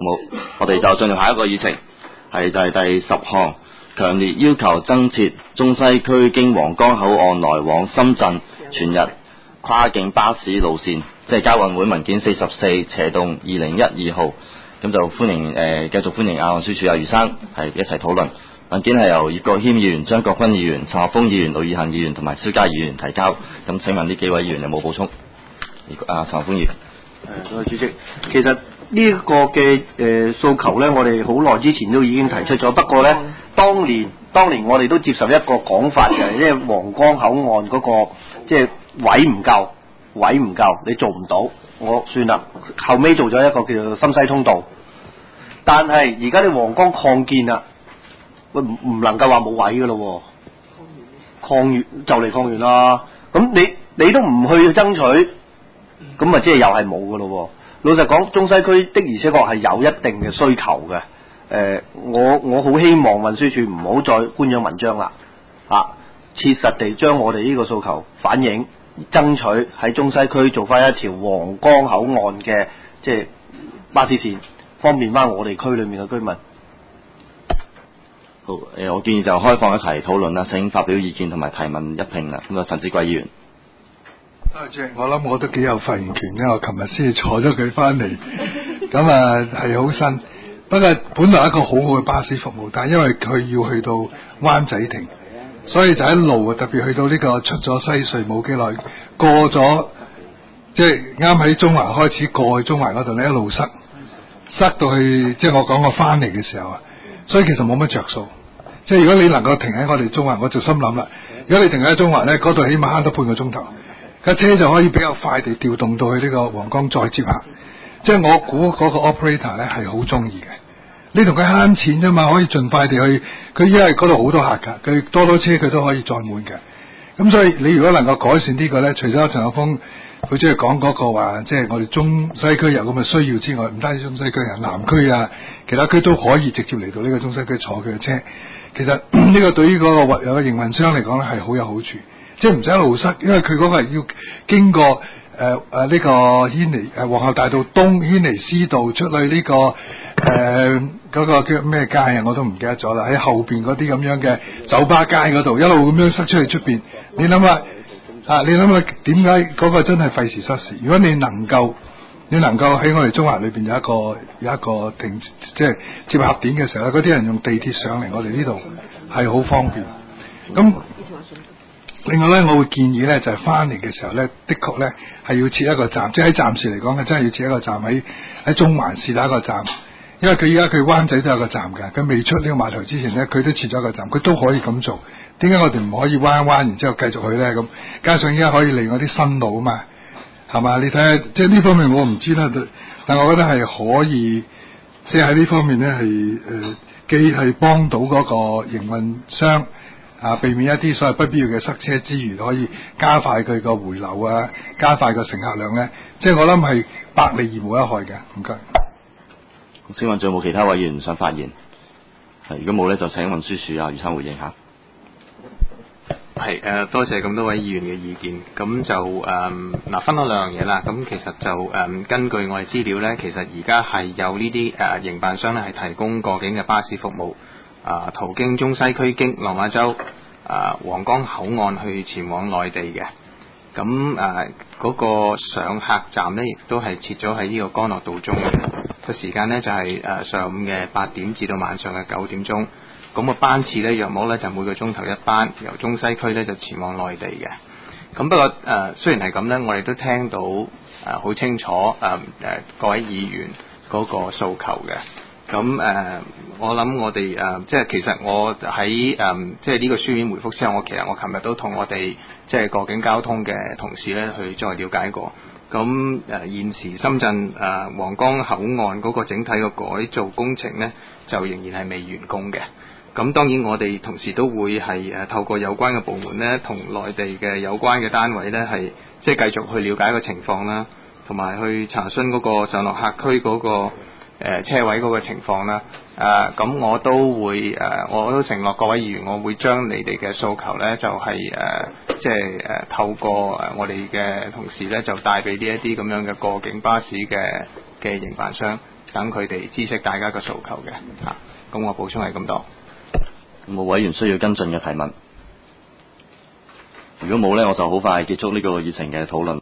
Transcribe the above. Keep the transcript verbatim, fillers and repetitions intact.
務。我哋就進入下一個議程，係就係第十項，強烈要求增設中西區經皇崗口岸來往深圳全日跨境巴士路線，即係交運會文件四十四斜洞二零一二號。咁就歡迎誒、呃、繼續歡迎亞運書處阿余生係一齊討論。文件係由葉國謙議員、張國鈞議員、陳學鋒議員、盧以恆議員同埋蕭嘉怡議員提交。咁請問呢幾位議員有冇補充？啊，陳學鋒議員。 誒，各位主席，其實呢一個嘅誒訴求呢，我哋好耐之前都已經提出咗。不過呢，當年當年我哋都接受一個講法嘅，因為皇崗口岸嗰、那個即係、就是、位唔夠，位唔夠，你做唔到，我算啦。後尾做咗一個叫做深西通道，但係而家你皇崗擴建啦，喂唔唔能夠話冇位噶咯，擴完就嚟擴完啦。咁你你都唔去爭取，咁啊即係又係冇噶咯。老實講，中西區的而且確係有一定嘅需求嘅。誒、呃，我我好希望運輸署唔好再官樣文章啦，啊，切實地將我哋呢個訴求反映，爭取喺中西區做翻一條皇崗口岸嘅即係巴士線，方便翻我哋區裏面嘅居民。 好，誒、呃，我建議就開放一齊討論啦，請發表意見同埋提問一併啦。咁啊，陳志貴議員。 多謝，我諗我都幾有發言權嘅，我琴日先坐咗佢翻嚟，咁啊係好新。不過本來一個好好嘅巴士服務，但係因為佢要去到灣仔停，所以就一路特別去到呢個出咗西隧冇幾耐，過咗即係啱喺中環開始過去中環嗰度咧，一路塞塞到去，即係我講我翻嚟嘅時候啊，所以其實冇乜着數。即係如果你能夠停喺我哋中環，我就心諗啦，如果你停喺中環咧，嗰度起碼慳得半個鐘頭。架車就可以比較快地調動到去呢個皇崗再接客，即係我估嗰個 operator 咧係好中意嘅。你同佢慳錢啫嘛，可以盡快地去。佢因為嗰度好多客㗎，佢多多車佢都可以載滿嘅。咁所以你如果能夠改善呢個咧，除咗陳學鋒佢即係講嗰個話，即係我哋中西區有咁嘅需要之外，唔單止中西區啊，南區啊，其他區都可以直接嚟到呢個中西區坐佢嘅車。其實呢個對於嗰個有個營運商嚟講咧係好有好處。即係唔使一路塞，因為佢嗰個係要經過誒誒呢個軒尼誒皇后大道東軒尼詩道出去呢、這個誒嗰、呃那個叫咩街啊，我都唔記得咗啦。喺後邊嗰啲咁樣嘅酒吧街嗰度，一路咁樣塞出去出邊。你諗下啊，你諗下點解嗰個真係費時失事？如果你能夠你能夠喺我哋中環裏邊有一個有一個停即係接合點嘅時候咧，嗰啲人用地鐵上嚟我哋呢度係好方便。咁另外咧，我會建議咧，就係翻嚟嘅時候咧，的確咧係要設一個站，即係喺暫時嚟講嘅，真係要設一個站喺喺中環試打一個站，因為佢而家佢灣仔都有個站嘅，佢未出呢個碼頭之前咧，佢都設咗一個站，佢都可以咁做。點解我哋唔可以彎一彎，然之後繼續去咧？咁加上而家可以利用啲新路啊嘛，係嘛？你睇下，即係呢方面我唔知啦，但我覺得係可以，即係喺呢方面咧係誒，既係幫到嗰個營運商。啊！避免一啲所謂不必要嘅塞車之餘，可以加快佢個回流啊，加快個乘客量咧，即係我諗係百利而無一害嘅。唔該。 請問仲有冇其他委員想發言？係，如果冇咧，就請運輸署啊余生回應下。 係誒、呃，多謝咁多位議員嘅意見。咁就誒嗱，分開兩樣嘢啦。咁其實就誒、呃、根據我哋資料咧，其實而家係有呢啲誒營辦商咧係提供過境嘅巴士服務。啊，途經中西區經落馬洲啊皇崗口岸去前往內地嘅，咁誒嗰個上客站呢，亦都係設咗喺呢個干諾道中嘅，個時間呢，就係、是、誒、啊、上午嘅八點至到晚上嘅九點鐘，咁個班次呢，約莫呢就每個鐘頭一班，由中西區呢就前往內地嘅。咁不過誒、呃、雖然係咁呢，我哋都聽到誒好、呃、清楚誒誒、呃、各位議員嗰個訴求嘅。咁誒、呃，我諗我哋誒、呃，即係其實我喺誒、呃，即係呢個書面回覆之後，我其實我琴日都同我哋即係過境交通嘅同事咧去再了解過。咁誒、呃、現時深圳誒、呃、皇崗口岸嗰個整體嘅改造工程咧，就仍然係未完工嘅。咁當然我哋同時都會係誒透過有關嘅部門咧，同內地嘅有關嘅單位咧，係即係繼續去了解個情況啦，同埋去查詢嗰個上落客區嗰、嗰個。誒、呃、車位嗰個情況啦，誒、呃、咁我都會誒、呃，我都承諾各位議員，我會將你哋嘅訴求咧，就係、是、誒、呃，即係誒、呃、透過誒我哋嘅同事咧，就帶俾呢一啲咁樣嘅過境巴士嘅嘅營辦商， 等佢哋知悉大家嘅訴求嘅嚇。咁、我補充係咁多。 有冇委員需要跟進嘅提問？如果冇呢，我就好快結束呢個議程嘅討論。